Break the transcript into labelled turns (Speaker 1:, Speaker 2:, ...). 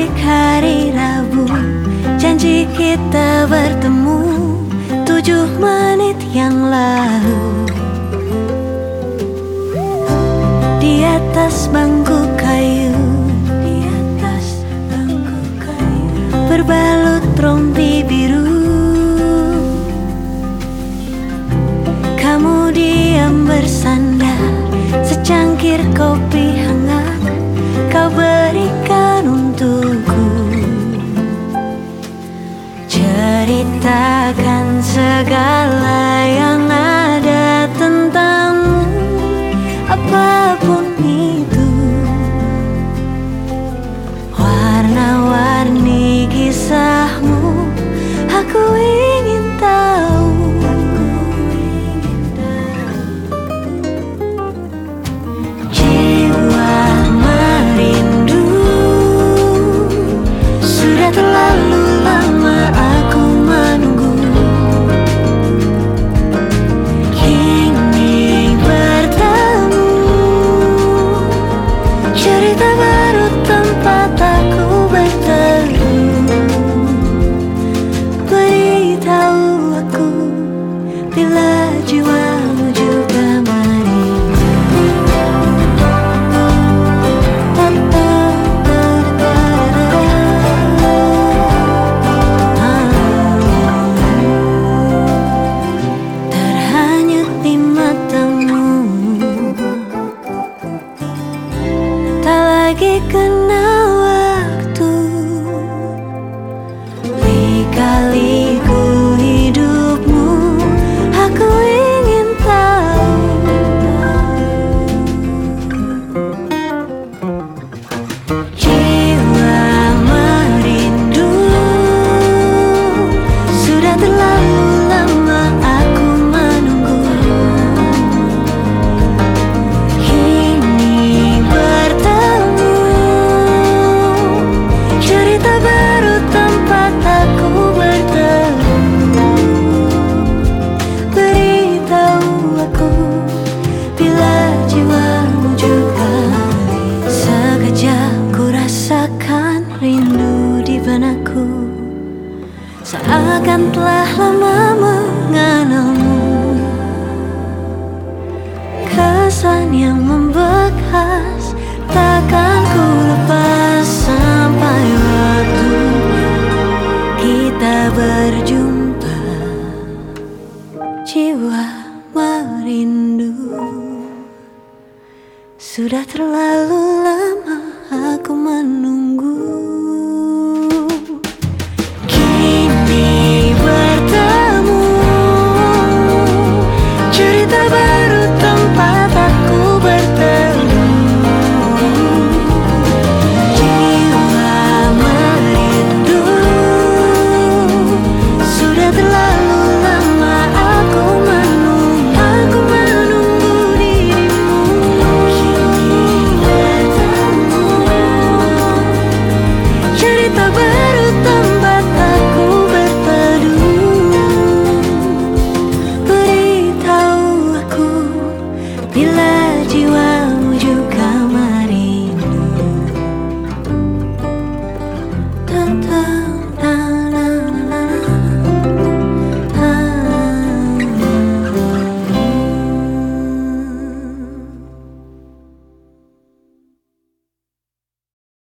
Speaker 1: Terbalik hari Rabu, janji kita bertemu 7 menit yang lalu. Di atas bangku kayu, berbalut rompi biru. Kamu diam bersandar, secangkir kopi hangat kau berikan untukku. Ceritakan segala yang ada tentangmu, apapun itu. Warna-warni kisahmu, aku ingin tahu. Jiwa merindu, sudah terlalu lama aku menunggu. Kini bertemu, cerita baru tempat aku berteduh. Beritahu aku bila jiwamu juga merindu. Terhanyut di matamu, tak lagi kenal waktu. Lika-liku hidupmu, aku ingin tahu. Jiwa merindu, sudah terlalu lama aku menunggu. Kini bertemu, cerita baru tempat aku bertemu. Beritahu aku bila jiwamu juga. Sekejap ku rasakan rindu di benakku, seakan telah lama mengenalmu. Kesan yang membekas takkan ku lepas sampai waktu kita berjumpa. Jiwa merindu, sudah terlalu